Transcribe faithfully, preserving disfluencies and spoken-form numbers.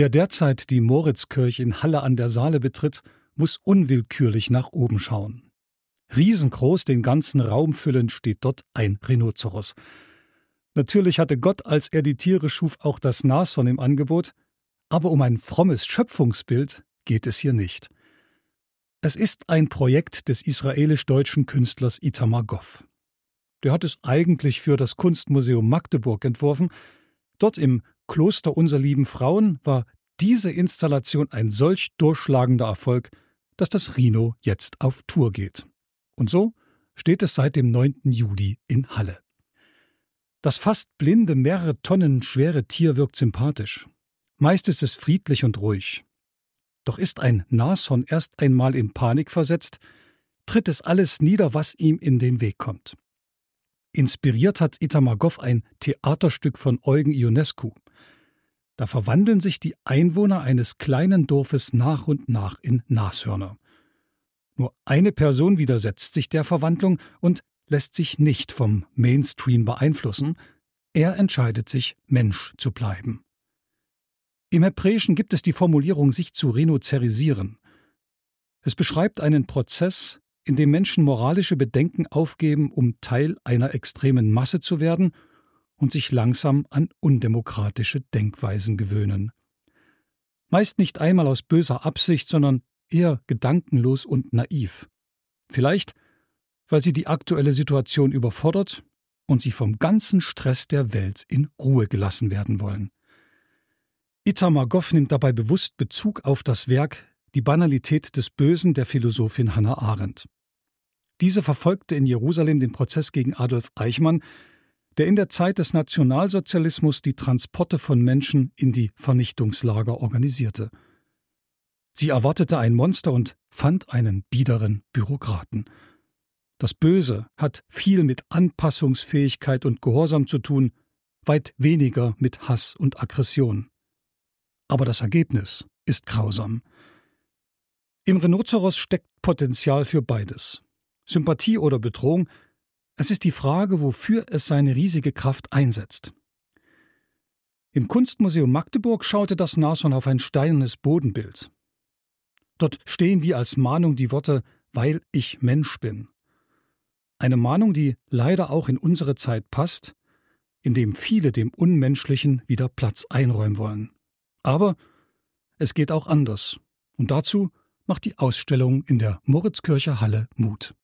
Wer derzeit die Moritzkirche in Halle an der Saale betritt, muss unwillkürlich nach oben schauen. Riesengroß, den ganzen Raum füllend, steht dort ein Rhinozeros. Natürlich hatte Gott, als er die Tiere schuf, auch das Nashorn im Angebot, aber um ein frommes Schöpfungsbild geht es hier nicht. Es ist ein Projekt des israelisch-deutschen Künstlers Itamar Goff. Der hat es eigentlich für das Kunstmuseum Magdeburg entworfen. Dort im Kloster Unser Lieben Frauen war diese Installation ein solch durchschlagender Erfolg, dass das Rhino jetzt auf Tour geht. Und so steht es seit dem neunten Juli in Halle. Das fast blinde, mehrere Tonnen schwere Tier wirkt sympathisch. Meist ist es friedlich und ruhig. Doch ist ein Nashorn erst einmal in Panik versetzt, tritt es alles nieder, was ihm in den Weg kommt. Inspiriert hat Itamar Goff ein Theaterstück von Eugen Ionescu. Da verwandeln sich die Einwohner eines kleinen Dorfes nach und nach in Nashörner. Nur eine Person widersetzt sich der Verwandlung und lässt sich nicht vom Mainstream beeinflussen. Er entscheidet sich, Mensch zu bleiben. Im Hebräischen gibt es die Formulierung sich zu renozerisieren. Es beschreibt einen Prozess, in dem Menschen moralische Bedenken aufgeben, um Teil einer extremen Masse zu werden und sich langsam an undemokratische Denkweisen gewöhnen. Meist nicht einmal aus böser Absicht, sondern eher gedankenlos und naiv. Vielleicht, weil sie die aktuelle Situation überfordert und sie vom ganzen Stress der Welt in Ruhe gelassen werden wollen. Itamar Goff nimmt dabei bewusst Bezug auf das Werk Die Banalität des Bösen der Philosophin Hannah Arendt. Diese verfolgte in Jerusalem den Prozess gegen Adolf Eichmann, der in der Zeit des Nationalsozialismus die Transporte von Menschen in die Vernichtungslager organisierte. Sie erwartete ein Monster und fand einen biederen Bürokraten. Das Böse hat viel mit Anpassungsfähigkeit und Gehorsam zu tun, weit weniger mit Hass und Aggression. Aber das Ergebnis ist grausam. Im Rhinozeros steckt Potenzial für beides. Sympathie oder Bedrohung, es ist die Frage, wofür es seine riesige Kraft einsetzt. Im Kunstmuseum Magdeburg schaute das Nashorn auf ein steinernes Bodenbild. Dort stehen wie als Mahnung die Worte »Weil ich Mensch bin«. Eine Mahnung, die leider auch in unsere Zeit passt, indem viele dem Unmenschlichen wieder Platz einräumen wollen. Aber es geht auch anders. Und dazu macht die Ausstellung in der Moritzkirche Halle Mut.